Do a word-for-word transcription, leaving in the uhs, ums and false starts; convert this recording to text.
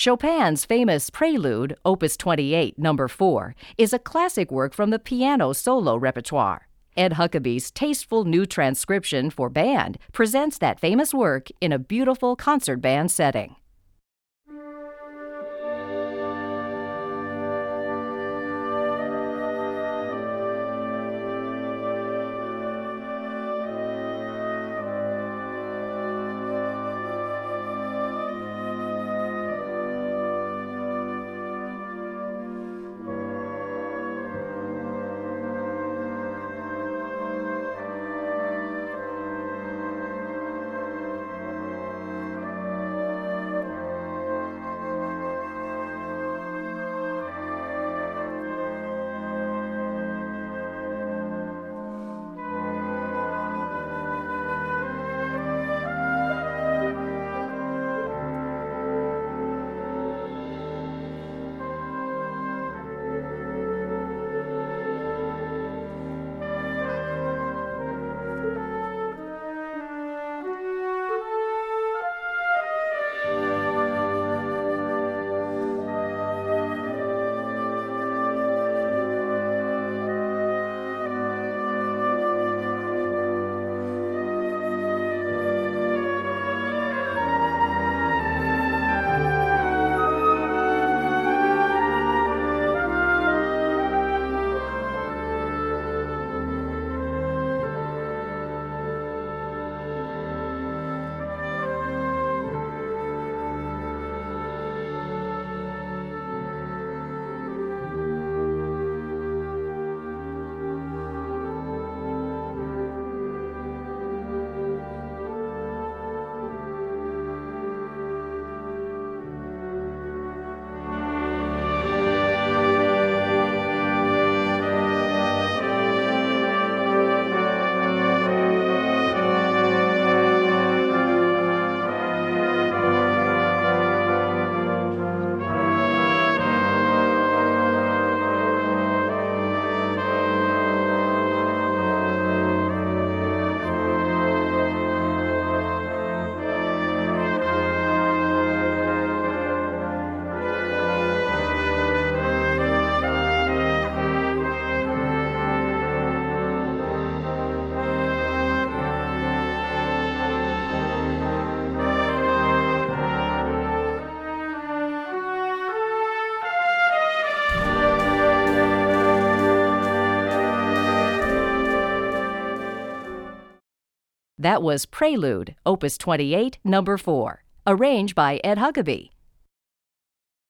Chopin's famous Prelude, Opus twenty-eight, number four, is a classic work from the piano solo repertoire. Ed Huckabee's tasteful new transcription for band presents that famous work in a beautiful concert band setting. That was Prelude, Opus twenty-eight, number four, arranged by Ed Huckabee,